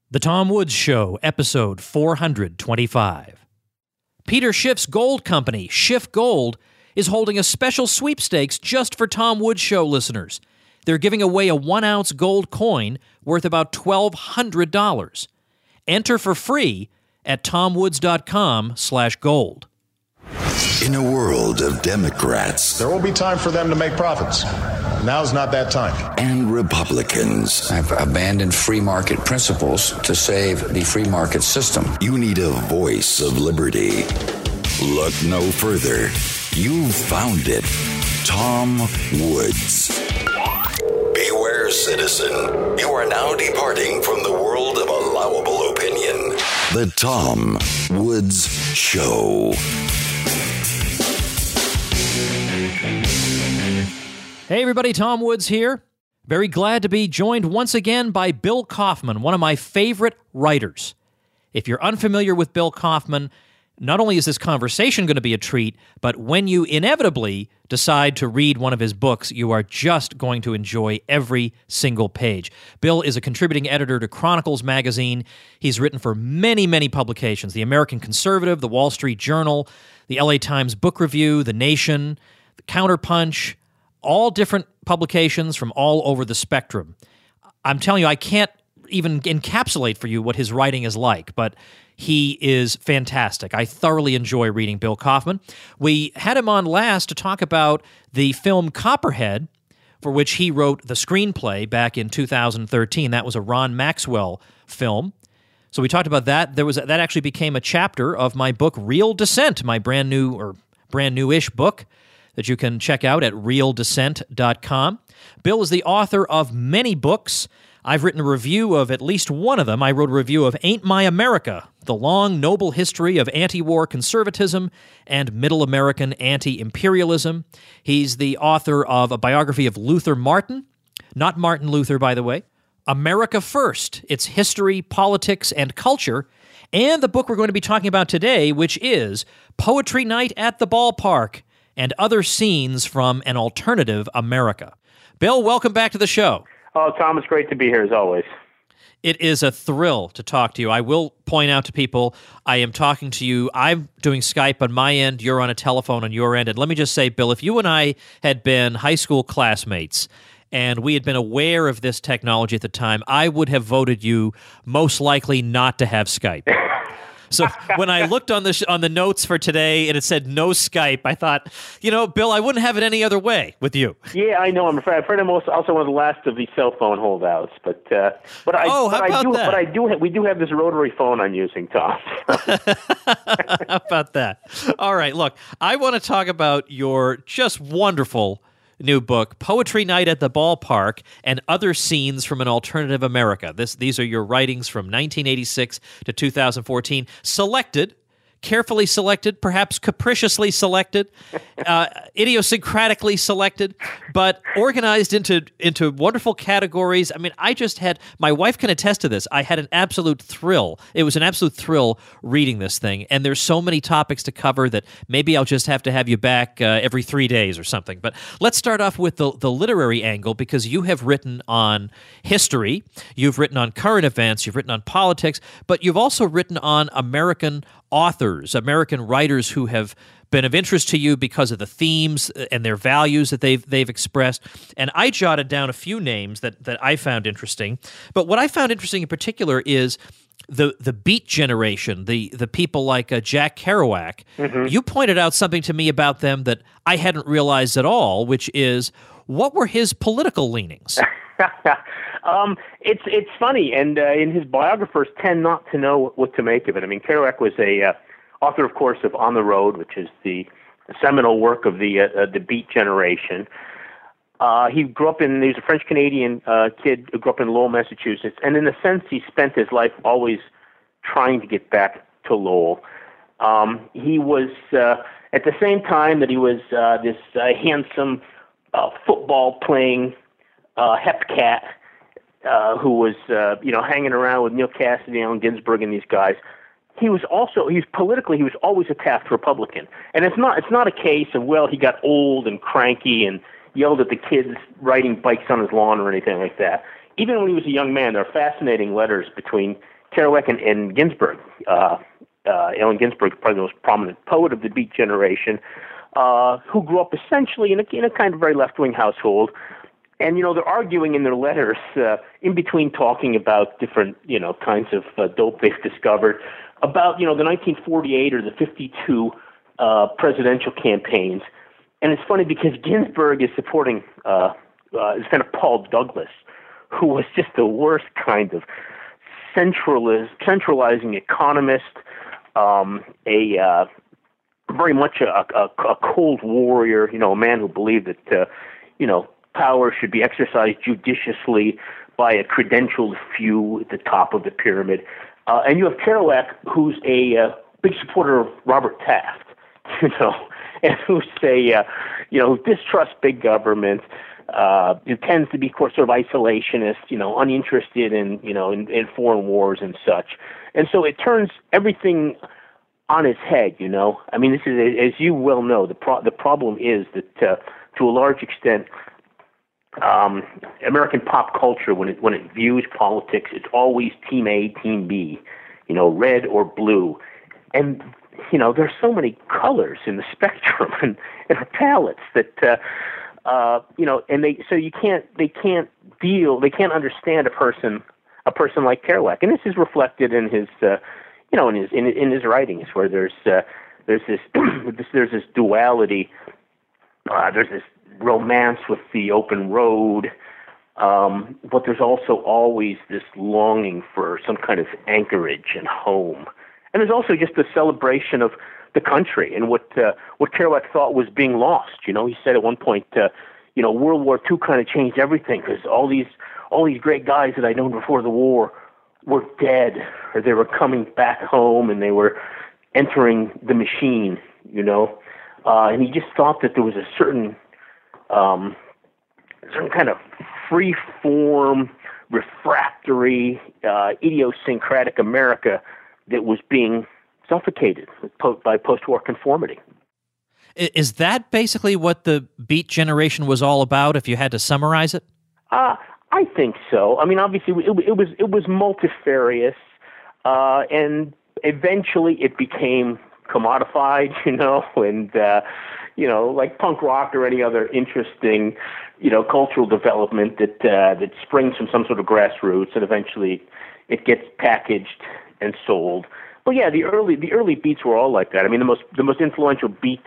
The Tom Woods Show, episode 425. Peter Schiff's gold company, Schiff Gold, is holding a special sweepstakes just for Tom Woods Show listeners. They're giving away a 1-ounce gold coin worth about $1,200. Enter for free at tomwoods.com/gold. In a world of Democrats, there will be time for them to make profits. Now's not that time. And Republicans. I've abandoned free market principles to save the free market system. You need a voice of liberty. Look no further. You've found it. Tom Woods. Beware, citizen. You are now departing from the world of allowable opinion. The Tom Woods Show. Hey everybody, Tom Woods here. Very glad to be joined once again by Bill Kauffman, one of my favorite writers. If you're unfamiliar with Bill Kauffman, not only is this conversation going to be a treat, but when you inevitably decide to read one of his books, you are just going to enjoy every single page. Bill is a contributing editor to Chronicles magazine. He's written for many, many publications: The American Conservative, The Wall Street Journal, the LA Times Book Review, The Nation, The Counterpunch, all different publications from all over the spectrum. I'm telling you, I can't even encapsulate for you what his writing is like, but he is fantastic. I thoroughly enjoy reading Bill Kauffman. We had him on last to talk about the film Copperhead, for which he wrote the screenplay back in 2013. That was a Ron Maxwell film. So we talked about that. That actually became a chapter of my book, Real Descent, my brand new-ish book that you can check out at realdescent.com. Bill is the author of many books. I've written a review of at least one of them. I wrote a review of Ain't My America, The Long, Noble History of Anti-War Conservatism and Middle American Anti-Imperialism. He's the author of a biography of Luther Martin, not Martin Luther, by the way, America First, Its History, Politics, and Culture, and the book we're going to be talking about today, which is Poetry Night at the Ballpark and Other Scenes from an Alternative America. Bill, welcome back to the show. Oh, Tom, it's great to be here as always. It is a thrill to talk to you. I will point out to people, I am talking to you. I'm doing Skype on my end. You're on a telephone on your end. And let me just say, Bill, if you and I had been high school classmates and we had been aware of this technology at the time, I would have voted you most likely not to have Skype. So when I looked on the notes for today and it said no Skype, I thought, Bill, I wouldn't have it any other way with you. Yeah, I know. I'm afraid I'm also one of the last of the cell phone holdouts. But we do have this rotary phone I'm using, Tom. How about that? All right, look, I want to talk about your just wonderful new book, Poetry Night at the Ballpark and Other Scenes from an Alternative America. These are your writings from 1986 to 2014, carefully selected, perhaps capriciously selected, idiosyncratically selected, but organized into wonderful categories. I mean, my wife can attest to this. I had an absolute thrill. It was an absolute thrill reading this thing, and there's so many topics to cover that maybe I'll just have to have you back every 3 days or something. But let's start off with the literary angle, because you have written on history, you've written on current events, you've written on politics, but you've also written on American authors, American writers who have been of interest to you because of the themes and their values that they've expressed. And I jotted down a few names that I found interesting. But what I found interesting in particular is the Beat generation, the people like Jack Kerouac. Mm-hmm. You pointed out something to me about them that I hadn't realized at all, which is, what were his political leanings? It's funny, and his biographers tend not to know what to make of it. I mean, Kerouac was a author, of course, of On the Road, which is the seminal work of the Beat generation. He was a French-Canadian kid who grew up in Lowell, Massachusetts, and in a sense, he spent his life always trying to get back to Lowell. He was, at the same time that he was this handsome football-playing hepcat, who was, hanging around with Neil Cassidy, Allen Ginsberg, and these guys. Politically, he was always a Taft Republican. And it's not a case of, he got old and cranky and yelled at the kids riding bikes on his lawn or anything like that. even when he was a young man, there are fascinating letters between Kerouac and Ginsberg. Allen Ginsberg, probably the most prominent poet of the Beat generation, who grew up essentially in a kind of very left-wing household. And, they're arguing in their letters, in between talking about different, kinds of dope they've discovered, about, the 1948 or the 52 presidential campaigns. And it's funny because Ginsberg is supporting is kind of Paul Douglas, who was just the worst kind of centralizing economist, very much a cold warrior, a man who believed that, power should be exercised judiciously by a credentialed few at the top of the pyramid. And you have Kerouac, who's a big supporter of Robert Taft, and who who distrusts big government, who tends to be, of course, sort of isolationist, uninterested in foreign wars and such. And so it turns everything on its head, I mean, this is, as you well know, the problem is that to a large extent, American pop culture, when it views politics, it's always Team A, Team B, red or blue. And, there's so many colors in the spectrum and our palettes that, and they can't understand a person like Kerouac. And this is reflected in his, in his writings, where there's this there's this duality, there's this romance with the open road, but there's also always this longing for some kind of anchorage and home. And there's also just the celebration of the country and what Kerouac thought was being lost. He said at one point, World War II kind of changed everything, because all these great guys that I'd known before the war were dead, or they were coming back home and they were entering the machine, and he just thought that there was a certain kind of free-form, refractory, idiosyncratic America that was being suffocated by post-war conformity. Is that basically what the Beat generation was all about, if you had to summarize it? I think so. I mean, obviously, it was multifarious, and eventually it became commodified, and like punk rock or any other interesting, cultural development that springs from some sort of grassroots, and eventually it gets packaged and sold. But yeah, the early beats were all like that. I mean, the most influential beat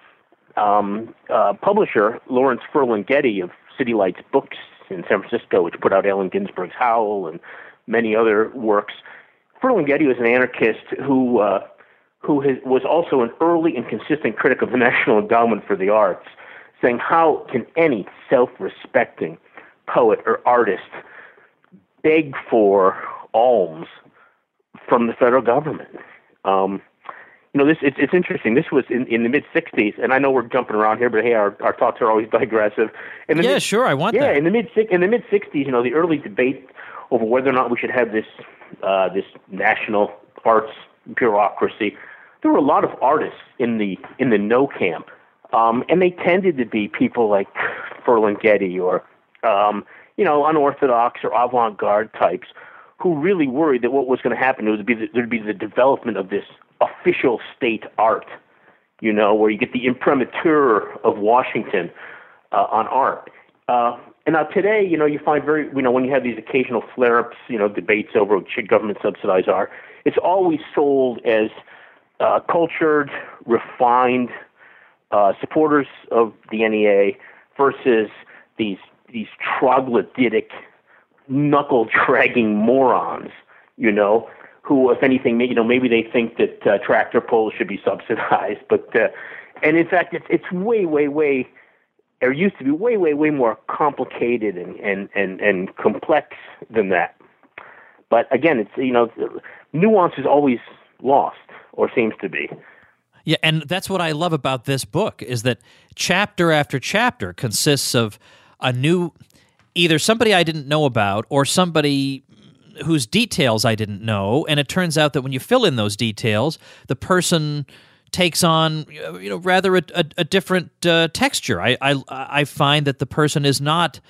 publisher, Lawrence Ferlinghetti of City Lights Books in San Francisco, which put out Allen Ginsberg's Howl and many other works. Ferlinghetti was an anarchist who was also an early and consistent critic of the National Endowment for the Arts, saying, how can any self-respecting poet or artist beg for alms from the federal government? It's interesting. This was in the mid-'60s, and I know we're jumping around here, but hey, our thoughts are always digressive. Sure, I want that. Yeah, in the mid-'60s, the early debate over whether or not we should have this national arts bureaucracy, there were a lot of artists in the no camp, and they tended to be people like Ferlinghetti or unorthodox or avant-garde types who really worried that what was going to happen there'd be the development of this official state art, where you get the imprimatur of Washington on art. And now today, you find when you have these occasional flare-ups, debates over should government subsidize art, it's always sold as cultured, refined supporters of the NEA versus these troglodytic, knuckle-dragging morons, who, if anything, maybe they think that tractor pulls should be subsidized. But and in fact, it's way, way, way, or used to be way, way, way more complicated and complex than that. But again, it's nuance is always lost, or seems to be. Yeah, and that's what I love about this book, is that chapter after chapter consists of either somebody I didn't know about or somebody whose details I didn't know, and it turns out that when you fill in those details, the person takes on rather a different texture. I find that the person is not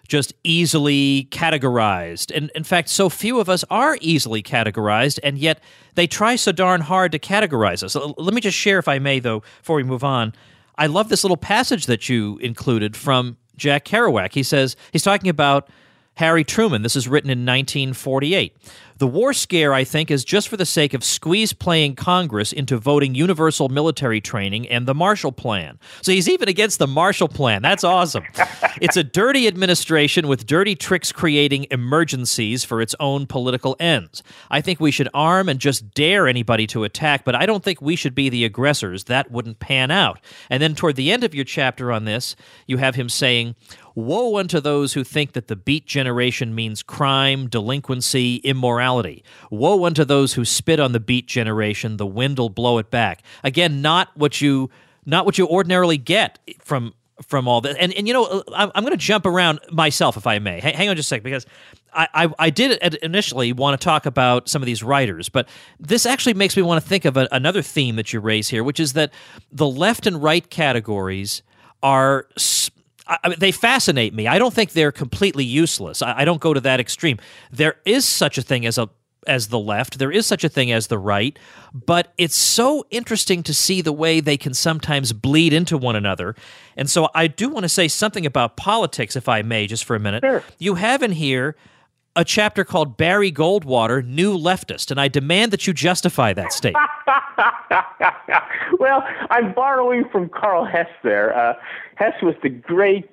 just easily categorized. And in fact, so few of us are easily categorized, and yet they try so darn hard to categorize us. Let me just share, if I may, though, before we move on. I love this little passage that you included from Jack Kerouac. He says, he's talking about Harry Truman. This is written in 1948. The war scare, I think, is just for the sake of squeeze-playing Congress into voting universal military training and the Marshall Plan. So he's even against the Marshall Plan. That's awesome. It's a dirty administration with dirty tricks creating emergencies for its own political ends. I think we should arm and just dare anybody to attack, but I don't think we should be the aggressors. That wouldn't pan out. And then toward the end of your chapter on this, you have him saying, woe unto those who think that the Beat Generation means crime, delinquency, immorality. Woe unto those who spit on the Beat Generation, the wind will blow it back. Again, not what you ordinarily get from all this. And you know, I'm going to jump around myself, if I may. Hang on just a second, because I did initially want to talk about some of these writers, but this actually makes me want to think of another theme that you raise here, which is that the left and right categories are... they fascinate me. I don't think they're completely useless. I don't go to that extreme. There is such a thing as the left. There is such a thing as the right. But it's so interesting to see the way they can sometimes bleed into one another. And so I do want to say something about politics, if I may, just for a minute. Sure. You have in here a chapter called Barry Goldwater, New Leftist, and I demand that you justify that statement. Well, I'm borrowing from Karl Hess there. Hess was the great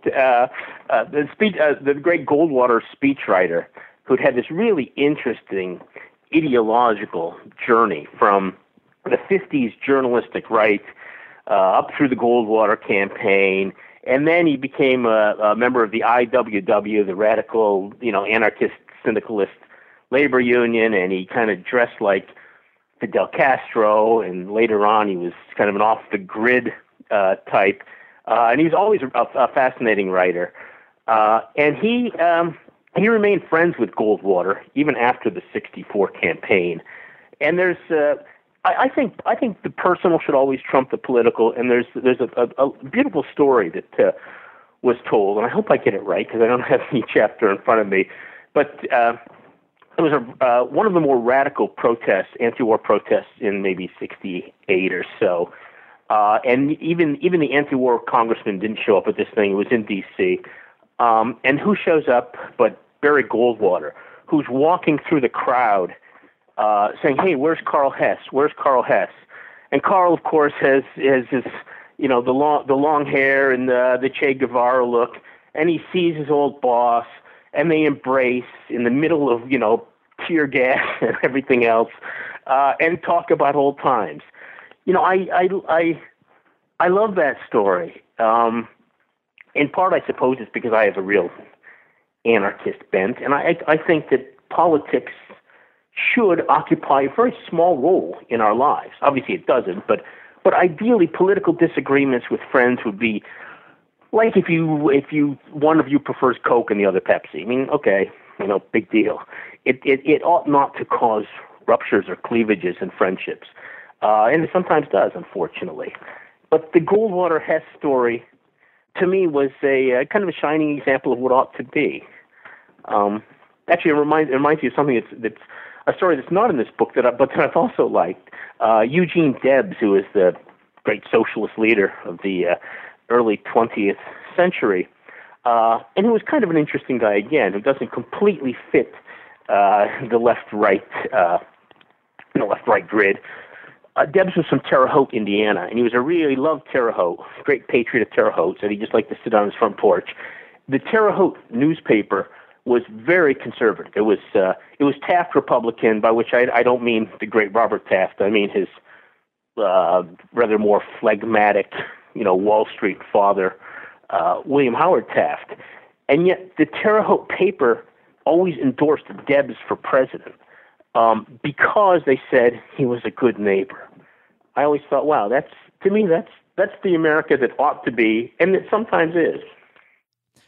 Goldwater speechwriter who'd had this really interesting ideological journey from the 50s journalistic right up through the Goldwater campaign, and then he became a member of the IWW, the radical, anarchist syndicalist labor union, and he kind of dressed like Fidel Castro, and later on he was kind of an off-the-grid type, and he was always a fascinating writer. And he remained friends with Goldwater even after the '64 campaign. And there's, I think the personal should always trump the political. And there's a beautiful story that was told, and I hope I get it right because I don't have any chapter in front of me. But it was one of the more radical protests, anti-war protests in maybe '68 or so. And even the anti-war congressman didn't show up at this thing. It was in D.C. And who shows up but Barry Goldwater, who's walking through the crowd saying, "Hey, where's Karl Hess? Where's Karl Hess?" And Karl, of course, has his, the long hair and the Che Guevara look, and he sees his old boss, and they embrace in the middle of, tear gas and everything else, and talk about old times. I love that story. In part, I suppose it's because I have a real anarchist bent, and I think that politics should occupy a very small role in our lives. Obviously, it doesn't, but ideally, political disagreements with friends would be like if one of you prefers Coke and the other Pepsi. I mean, okay, big deal. It ought not to cause ruptures or cleavages in friendships, and it sometimes does, unfortunately. But the Goldwater Hess story, to me, was a kind of a shining example of what ought to be. Actually, it reminds me of something that's a story that's not in this book but that I've also liked. Eugene Debs, who is the great socialist leader of the early 20th century, and who was kind of an interesting guy again, who doesn't completely fit the left-right grid. Debs was from Terre Haute, Indiana, and he loved Terre Haute, great patriot of Terre Haute, said he just liked to sit on his front porch. The Terre Haute newspaper was very conservative. It was Taft Republican, by which I don't mean the great Robert Taft. I mean his rather more phlegmatic, Wall Street father, William Howard Taft. And yet the Terre Haute paper always endorsed Debs for president because they said he was a good neighbor. I always thought, wow, that's the America that ought to be, and it sometimes is.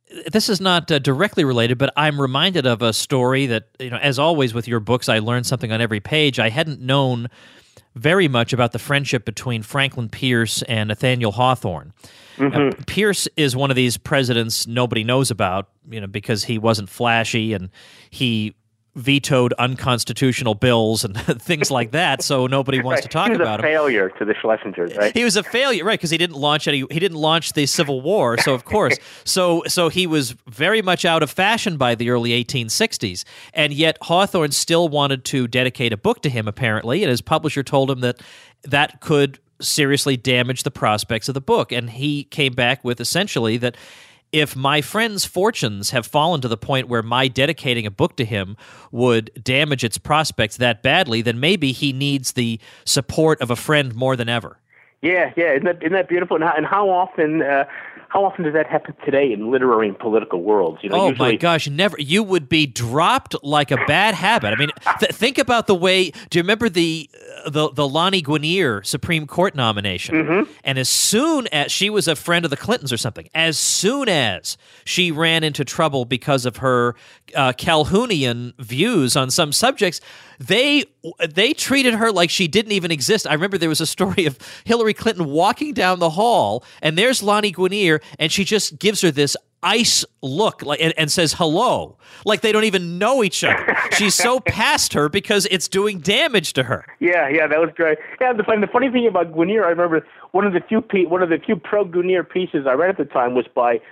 this is not directly related, but I'm reminded of a story that, as always with your books, I learned something on every page. I hadn't known very much about the friendship between Franklin Pierce and Nathaniel Hawthorne. Mm-hmm. Pierce is one of these presidents nobody knows about, because he wasn't flashy and he vetoed unconstitutional bills and things like that, so nobody wants to talk about him. He was a failure to the Schlesingers, right? He was a failure, right? Because he didn't launch the Civil War, so of course, so he was very much out of fashion by the early 1860s, and yet Hawthorne still wanted to dedicate a book to him, apparently, and his publisher told him that could seriously damage the prospects of the book, and he came back with essentially that if my friend's fortunes have fallen to the point where my dedicating a book to him would damage its prospects that badly, then maybe he needs the support of a friend more than ever. Yeah. Isn't that beautiful? And how often does that happen today in literary and political worlds? Usually, my gosh, never. You would be dropped like a bad habit. I mean, think about the way. Do you remember the Lani Guinier Supreme Court nomination? Mm-hmm. And as soon as she was a friend of the Clintons or something, as soon as she ran into trouble because of her Calhounian views on some subjects, they treated her like she didn't even exist. I remember there was a story of Hillary Clinton walking down the hall, and there's Lani Guinier, and she just gives her this ice look and says hello, like they don't even know each other. She's so past her because it's doing damage to her. Yeah, that was great. Yeah, the funny thing about Guinier, I remember one of the few pro Guinier pieces I read at the time was by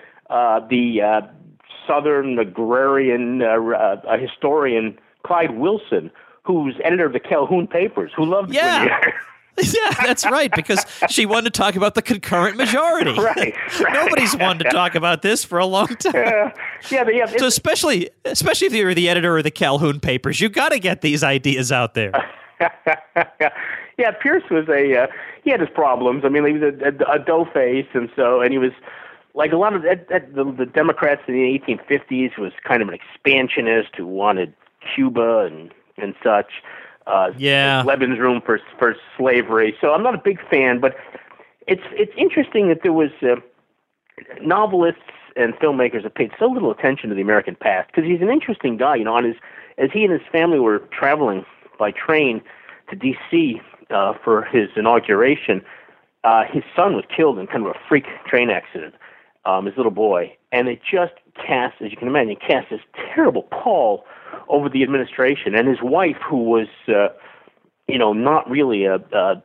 the Southern agrarian historian Clyde Wilson, who's editor of the Calhoun Papers, who loved Guinier. Yeah, that's right, because she wanted to talk about the concurrent majority. Right. Nobody's wanted to talk about this for a long time. Yeah. So especially if you're the editor of the Calhoun Papers, you got to get these ideas out there. Yeah, Pierce was he had his problems. I mean, he was a dough-face, and he was like a lot of the Democrats in the 1850s was kind of an expansionist who wanted Cuba and such. Lebanon's room for slavery. So I'm not a big fan, but it's interesting that there was novelists and filmmakers have paid so little attention to the American past, because he's an interesting guy. As he and his family were traveling by train to D.C. For his inauguration, his son was killed in kind of a freak train accident, his little boy, and it just cast, as you can imagine, this terrible pall over the administration. And his wife, who was, not really a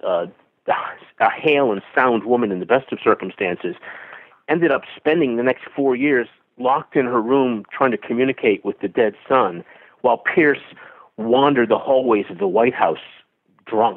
hale and sound woman in the best of circumstances, ended up spending the next 4 years locked in her room trying to communicate with the dead son, while Pierce wandered the hallways of the White House drunk.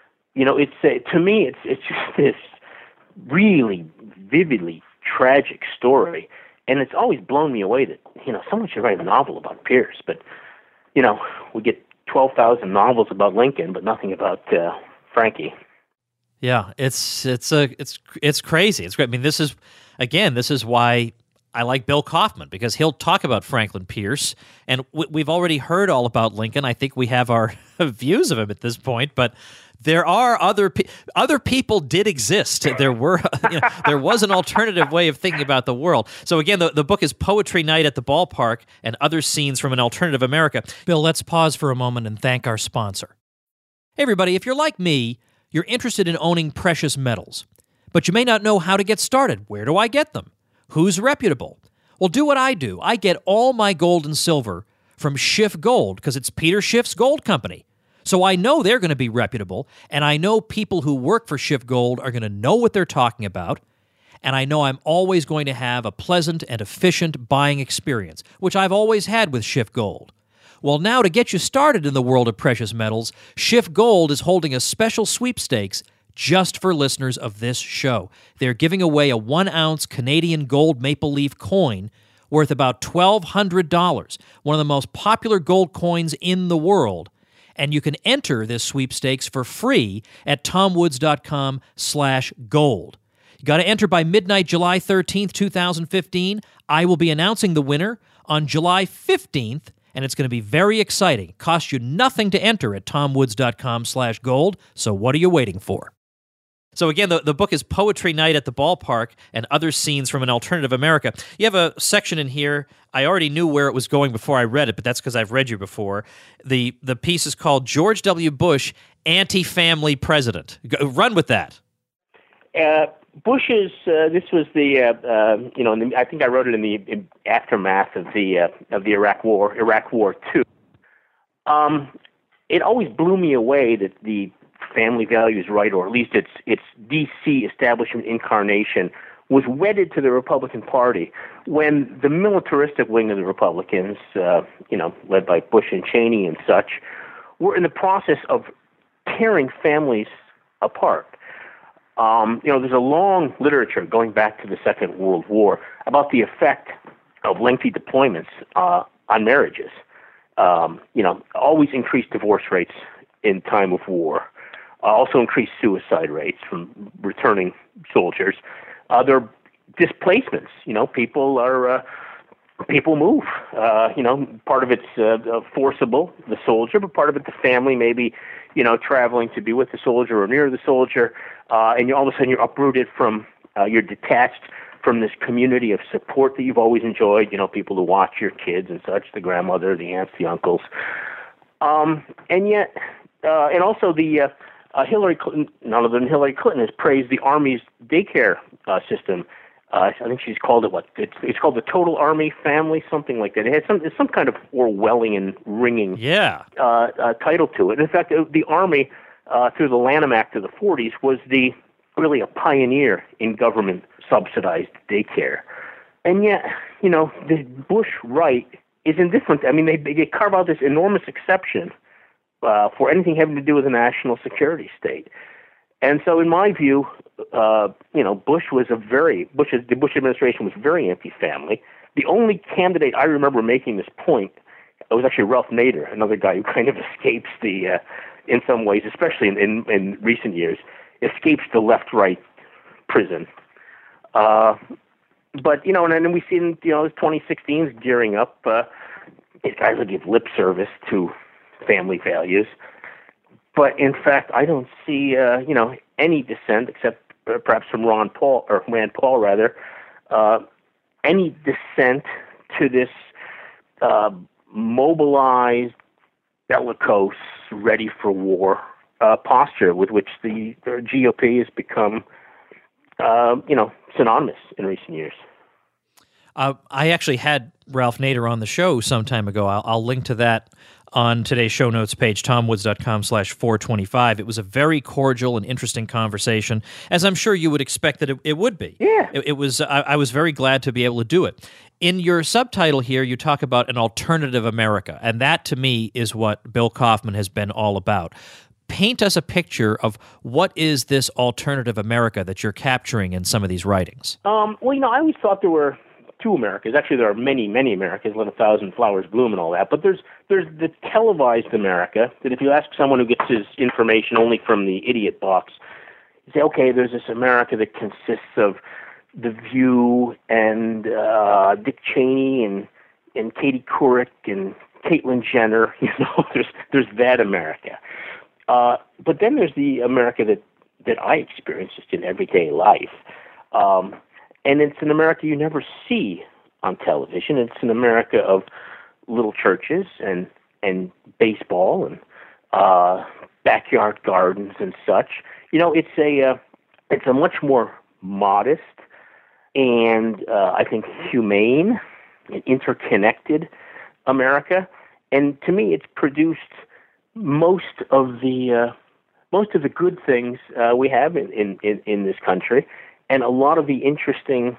To me, it's just this really vividly tragic story. And it's always blown me away that, someone should write a novel about Pierce, but, we get 12,000 novels about Lincoln, but nothing about Frankie. Yeah, it's crazy. It's great. I mean, this is why I like Bill Kaufman, because he'll talk about Franklin Pierce, and we've already heard all about Lincoln. I think we have our views of him at this point, but there are other people did exist. There was an alternative way of thinking about the world. So again, the book is Poetry Night at the Ballpark and Other Scenes from an Alternative America. Bill, let's pause for a moment and thank our sponsor. Hey everybody, if you're like me, you're interested in owning precious metals, but you may not know how to get started. Where do I get them? Who's reputable? Well, do what I do. I get all my gold and silver from Schiff Gold, because it's Peter Schiff's gold company. So I know they're going to be reputable, and I know people who work for Schiff Gold are going to know what they're talking about, and I know I'm always going to have a pleasant and efficient buying experience, which I've always had with Schiff Gold. Well, now to get you started in the world of precious metals, Schiff Gold is holding a special sweepstakes just for listeners of this show. They're giving away a 1-ounce Canadian gold maple leaf coin worth about $1,200, one of the most popular gold coins in the world. And you can enter this sweepstakes for free at tomwoods.com/gold. You got to enter by midnight, July 13th, 2015. I will be announcing the winner on July 15th, and it's going to be very exciting. It costs you nothing to enter at tomwoods.com/gold, so what are you waiting for? So again, the book is Poetry Night at the Ballpark and Other Scenes from an Alternative America. You have a section in here. I already knew where it was going before I read it, but that's because I've read you before. The piece is called George W. Bush, Anti-Family President. Run with that. Bush's. This was the. I think I wrote it in the aftermath of the Iraq War. Iraq War II. It always blew me away that the family values right, or at least its D.C. establishment incarnation, was wedded to the Republican Party when the militaristic wing of the Republicans, led by Bush and Cheney and such, were in the process of tearing families apart. There's a long literature going back to the Second World War about the effect of lengthy deployments on marriages. Always increased divorce rates in time of war. Also increased suicide rates from returning soldiers. There are displacements. People move. Part of it's forcible, the soldier, but part of it the family maybe, traveling to be with the soldier or near the soldier, and all of a sudden you're uprooted from, you're detached from this community of support that you've always enjoyed. People to watch your kids and such, the grandmother, the aunts, the uncles, and also the. Hillary Clinton, none other than Hillary Clinton, has praised the Army's daycare system. I think she's called it it's called the Total Army Family, something like that. It has some kind of Orwellian ringing title to it. In fact, the Army, through the Lanham Act of the 40s, was really a pioneer in government subsidized daycare. And yet, the Bush right is indifferent. I mean, they carve out this enormous exception for anything having to do with a national security state. And so in my view, the Bush administration was very anti-family. The only candidate I remember making this point, it was actually Ralph Nader, another guy who kind of escapes in some ways, especially in recent years, escapes the left-right prison. But, and then we see in, 2016 is gearing up, these guys will give lip service to family values, but in fact, I don't see any dissent except perhaps from Rand Paul, any dissent to this mobilized, bellicose, ready for war posture with which the GOP has become, synonymous in recent years. I actually had Ralph Nader on the show some time ago. I'll link to that on today's show notes page, tomwoods.com/425. It was a very cordial and interesting conversation, as I'm sure you would expect that it would be. Yeah. It was. I was very glad to be able to do it. In your subtitle here, you talk about an alternative America, and that, to me, is what Bill Kauffman has been all about. Paint us a picture of what is this alternative America that you're capturing in some of these writings. I always thought there were two Americas. Actually, there are many, many Americas, let 1,000 flowers bloom and all that. But there's the televised America that if you ask someone who gets his information only from the idiot box, you say, okay, there's this America that consists of The View and Dick Cheney and Katie Couric and Caitlyn Jenner. There's that America. But then there's the America that I experience just in everyday life. And it's an America you never see on television. It's an America of little churches and baseball and backyard gardens and such. It's a much more modest and I think humane and interconnected America. And to me, it's produced most of the good things we have in this country. And a lot of the interesting,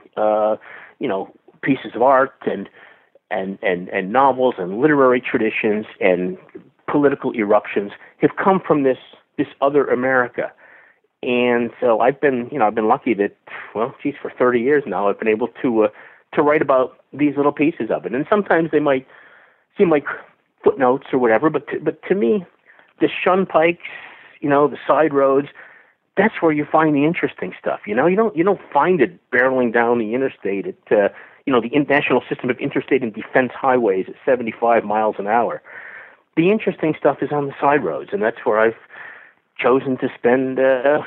pieces of art and novels and literary traditions and political eruptions have come from this other America. And so I've been lucky that, for 30 years now, I've been able to write about these little pieces of it. And sometimes they might seem like footnotes or whatever, but to me, the shunpikes, the side roads, that's where you find the interesting stuff. You don't find it barreling down the interstate at the national system of interstate and defense highways at 75 miles an hour. The interesting stuff is on the side roads, and that's where I've chosen to spend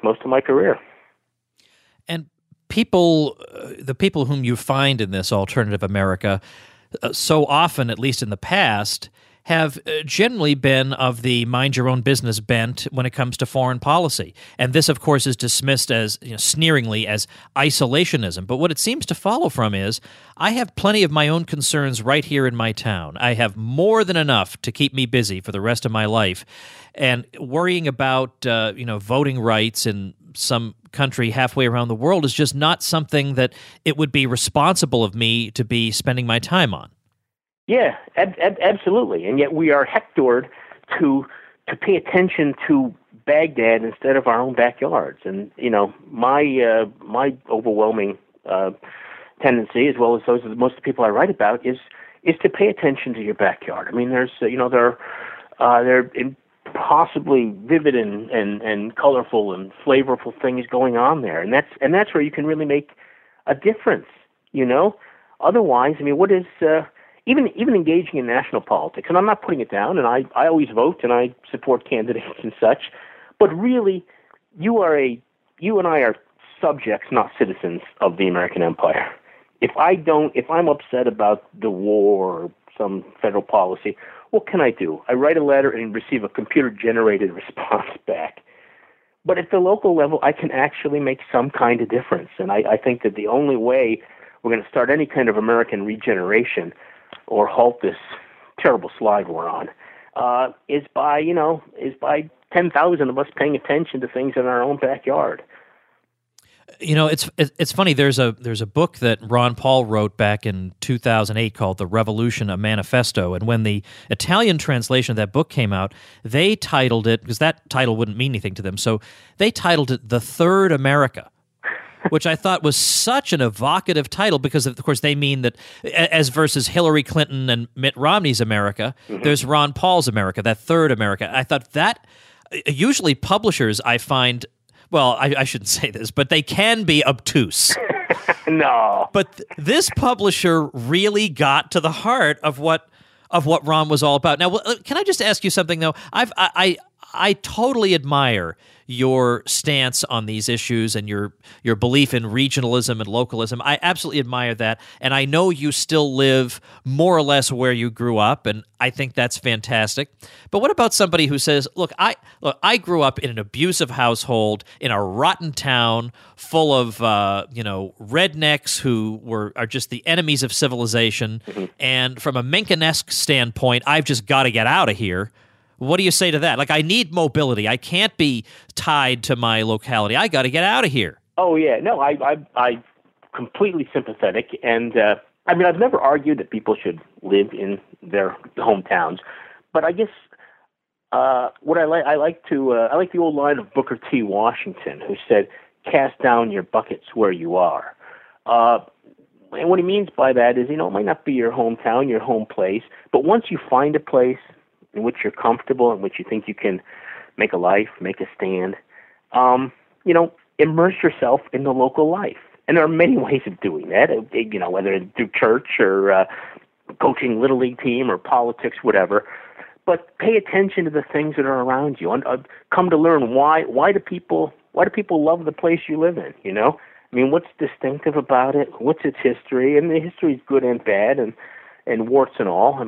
most of my career. And people, the people whom you find in this alternative America, so often, at least in the past, have generally been of the mind-your-own-business bent when it comes to foreign policy. And this, of course, is dismissed as, sneeringly as isolationism. But what it seems to follow from is, I have plenty of my own concerns right here in my town. I have more than enough to keep me busy for the rest of my life. And worrying about, voting rights in some country halfway around the world is just not something that it would be responsible of me to be spending my time on. Yeah, absolutely. And yet we are hectored to pay attention to Baghdad instead of our own backyards. And my overwhelming tendency, as well as those of most of the people I write about, is to pay attention to your backyard. I mean, there are possibly vivid and colorful and flavorful things going on there, and that's where you can really make a difference. Otherwise, I mean, what is even engaging in national politics, and I'm not putting it down, and I always vote and I support candidates and such, but really, you and I are subjects, not citizens of the American empire. If I'm upset about the war or some federal policy, what can I do? I write a letter and receive a computer-generated response back. But at the local level, I can actually make some kind of difference, and I think that the only way we're going to start any kind of American regeneration or halt this terrible slide we're on, is by 10,000 of us paying attention to things in our own backyard. It's funny. There's a book that Ron Paul wrote back in 2008 called "The Revolution: A Manifesto," and when the Italian translation of that book came out, they titled it, because that title wouldn't mean anything to them, so they titled it "The Third America." Which I thought was such an evocative title because, of course, they mean that as versus Hillary Clinton and Mitt Romney's America, there's Ron Paul's America, that third America. I thought that usually publishers, I find, well, I shouldn't say this, but they can be obtuse. No. But this publisher really got to the heart of what Ron was all about. Now, can I just ask you something, though? I totally admire your stance on these issues and your belief in regionalism and localism. I absolutely admire that, and I know you still live more or less where you grew up, and I think that's fantastic. But what about somebody who says, "Look, I grew up in an abusive household in a rotten town full of rednecks who are just the enemies of civilization, and from a Mencken-esque standpoint, I've just got to get out of here." What do you say to that? Like, I need mobility. I can't be tied to my locality. I got to get out of here. Oh, yeah. No, I completely sympathetic. And, I've never argued that people should live in their hometowns. But I guess what I like the old line of Booker T. Washington, who said, "Cast down your buckets where you are." And what he means by that is, it might not be your hometown, your home place, but once you find a place in which you're comfortable, in which you think you can make a life, make a stand, immerse yourself in the local life. And there are many ways of doing that, whether it's through church or coaching Little League team or politics, whatever. But pay attention to the things that are around you and come to learn why do people love the place you live in, what's distinctive about it? What's its history? And the history is good and bad and warts and all.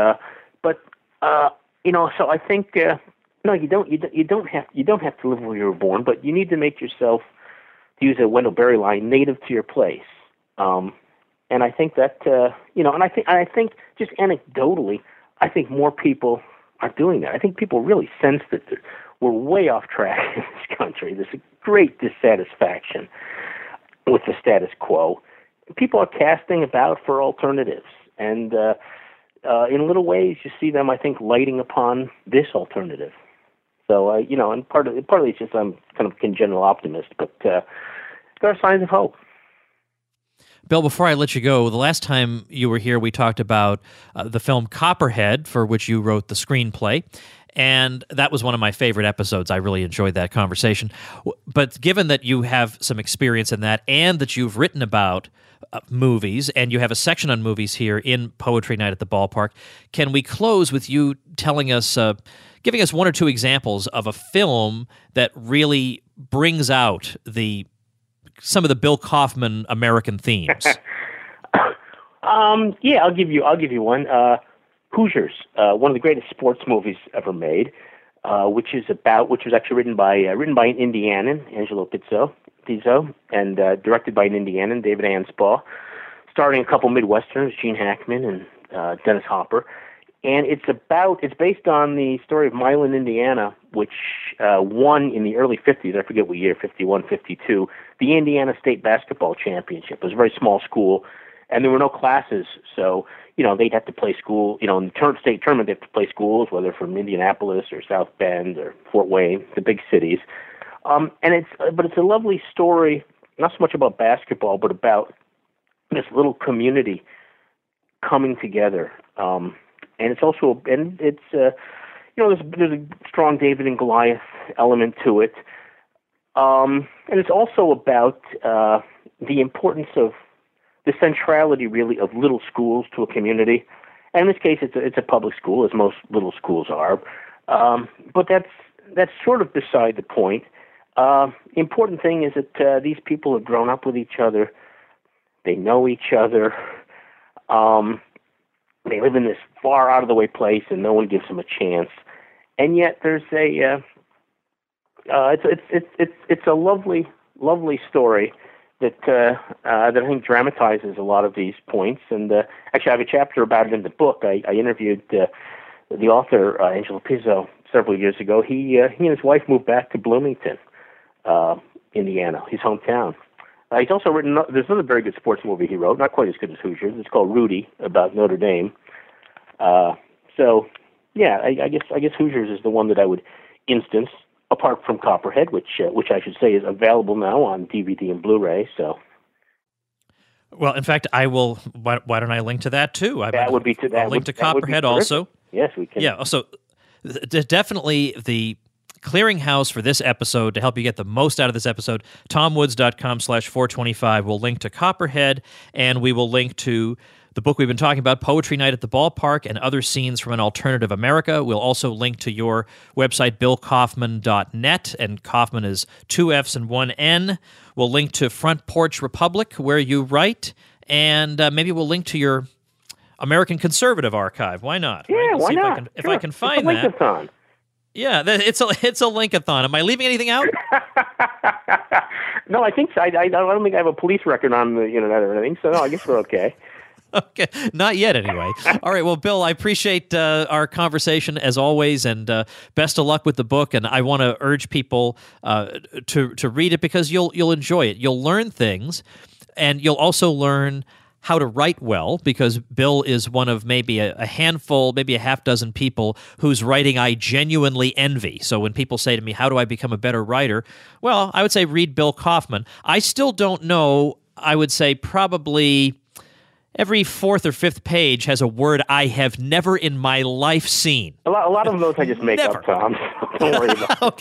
So I think no, you don't have to live where you were born, but you need to make yourself, to use a Wendell Berry line, native to your place. And I think that and I think just anecdotally, I think more people are doing that. I think people really sense that we're way off track in this country. There's a great dissatisfaction with the status quo. People are casting about for alternatives, and in little ways, you see them, I think, lighting upon this alternative. So, and partly it's just I'm kind of a congenital optimist, but there are signs of hope. Bill, before I let you go, the last time you were here, we talked about the film Copperhead, for which you wrote the screenplay, and that was one of my favorite episodes. I really enjoyed that conversation. But given that you have some experience in that and that you've written about movies, and you have a section on movies here in Poetry Night at the Ballpark, can we close with you telling us, giving us one or two examples of a film that really brings out some of the Bill Kaufman American themes? Yeah, I'll give you one. Hoosiers, one of the greatest sports movies ever made, which was actually written by an Indianan, Angelo Pizzo, and directed by an Indianan, David Anspaugh, starring a couple Midwesterners, Gene Hackman and Dennis Hopper. And it's based on the story of Milan, Indiana, which won in the early 50s, I forget what year, 51, 52, the Indiana State Basketball Championship. It was a very small school, and there were no classes, so, they'd have to play school, in the state tournament, they have to play schools, whether from Indianapolis or South Bend or Fort Wayne, the big cities. And it's a lovely story, not so much about basketball, but about this little community coming together. And it's also, there's a strong David and Goliath element to it. And it's also about the importance of the centrality, really, of little schools to a community. And in this case, it's a public school, as most little schools are. But that's sort of beside the point. The important thing is that these people have grown up with each other. They know each other. They live in this far out of the way place, and no one gives them a chance. And yet, there's it's a lovely, lovely story that I think dramatizes a lot of these points. And actually, I have a chapter about it in the book. I interviewed the author, Angelo Pizzo, several years ago. He and his wife moved back to Bloomington, Indiana, his hometown. He's also written, there's another very good sports movie he wrote, not quite as good as Hoosiers. It's called Rudy, about Notre Dame. So, yeah, I guess Hoosiers is the one that I would instance, apart from Copperhead, which I should say is available now on DVD and Blu-ray. So, well, in fact, I will. Why don't I link to that too? Would be to that. I'll link to Copperhead also. Yes, we can. Yeah. Also, definitely the clearinghouse for this episode, to help you get the most out of this episode, tomwoods.com/425. We'll link to Copperhead, and we will link to the book we've been talking about, Poetry Night at the Ballpark and Other Scenes from an Alternative America. We'll also link to your website, billkaufman.net, and Kaufman is 2 F's and 1 N. We'll link to Front Porch Republic, where you write, and maybe we'll link to your American Conservative archive. Why not? Yeah, right? why not? If I can find that. Linkathon. Yeah, it's a linkathon. Am I leaving anything out? No, I think so. I don't think I have a police record on the internet or anything, so no, I guess we're okay. Okay, not yet anyway. All right, well, Bill, I appreciate our conversation as always, and best of luck with the book. And I want to urge people to read it, because you'll enjoy it. You'll learn things, and you'll also learn how to write well, because Bill is one of maybe a handful, maybe a half dozen people whose writing I genuinely envy. So when people say to me, how do I become a better writer? Well, I would say read Bill Kaufman. I still don't know, I would say probably every fourth or fifth page has a word I have never in my life seen. A lot of those I just make Never. up, Tom. Don't worry about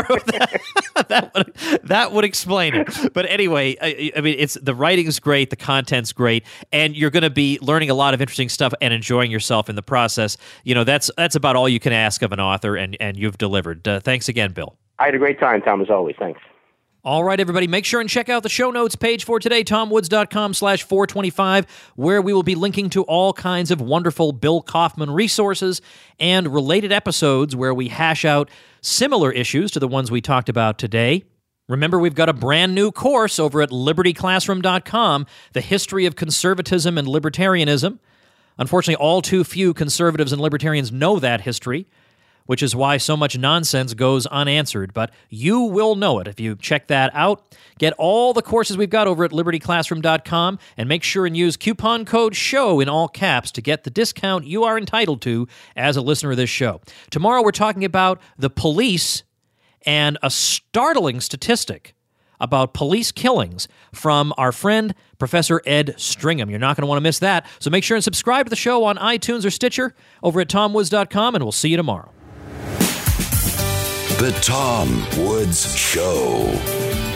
it. that would explain it. But anyway, I mean, it's the writing's great, the content's great, and you're going to be learning a lot of interesting stuff and enjoying yourself in the process. That's about all you can ask of an author, and you've delivered. Thanks again, Bill. I had a great time, Tom, as always. Thanks. All right, everybody, make sure and check out the show notes page for today, tomwoods.com/425, where we will be linking to all kinds of wonderful Bill Kaufman resources and related episodes where we hash out similar issues to the ones we talked about today. Remember, we've got a brand new course over at libertyclassroom.com, The History of Conservatism and Libertarianism. Unfortunately, all too few conservatives and libertarians know that history, which is why so much nonsense goes unanswered. But you will know it if you check that out. Get all the courses we've got over at libertyclassroom.com, and make sure and use coupon code SHOW in all caps to get the discount you are entitled to as a listener of this show. Tomorrow we're talking about the police and a startling statistic about police killings from our friend, Professor Ed Stringham. You're not going to want to miss that. So make sure and subscribe to the show on iTunes or Stitcher over at tomwoods.com, and we'll see you tomorrow. The Tom Woods Show.